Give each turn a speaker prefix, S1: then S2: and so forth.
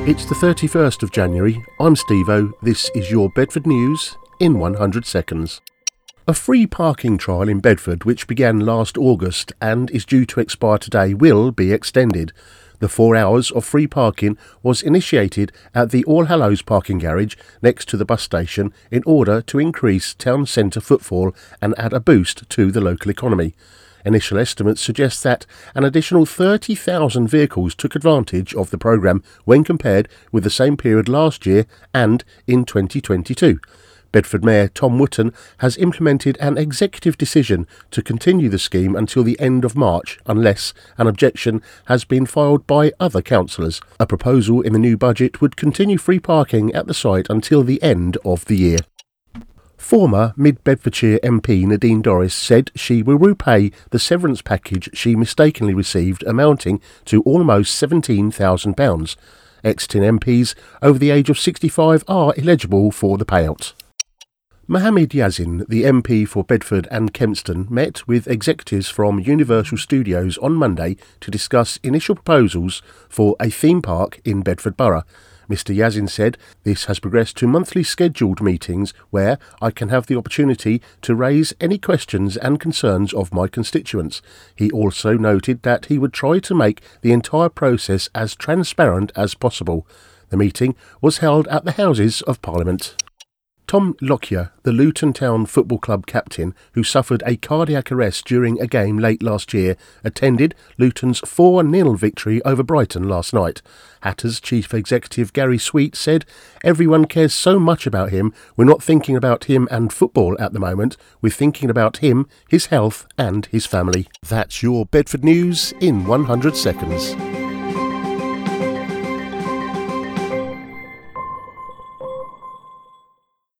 S1: It's the 31st of January. I'm Steve-O. This is your Bedford News in 100 seconds. A free parking trial in Bedford, which began last August and is due to expire today, will be extended. The 4 hours of free parking was initiated at the Allhallows parking garage next to the bus station in order to increase town centre footfall and add a boost to the local economy. Initial estimates suggest that an additional 30,000 vehicles took advantage of the programme when compared with the same period last year and in 2022. Bedford Mayor Tom Wootton has implemented an executive decision to continue the scheme until the end of March unless an objection has been filed by other councillors. A proposal in the new budget would continue free parking at the site until the end of the year. Former Mid-Bedfordshire MP Nadine Dorries said she will repay the severance package she mistakenly received, amounting to almost £17,000. Exiting MPs over the age of 65 are eligible for the payout. Mohammed Yazin, the MP for Bedford and Kempston, met with executives from Universal Studios on Monday to discuss initial proposals for a theme park in Bedford Borough. Mr Yazin said this has progressed to monthly scheduled meetings where I can have the opportunity to raise any questions and concerns of my constituents. He also noted that he would try to make the entire process as transparent as possible. The meeting was held at the Houses of Parliament. Tom Lockyer, the Luton Town Football Club captain, who suffered a cardiac arrest during a game late last year, attended Luton's 4-0 victory over Brighton last night. Hatters Chief Executive Gary Sweet said, "Everyone cares so much about him. We're not thinking about him and football at the moment. We're thinking about him, his health and his family." That's your Bedford News in 100 seconds.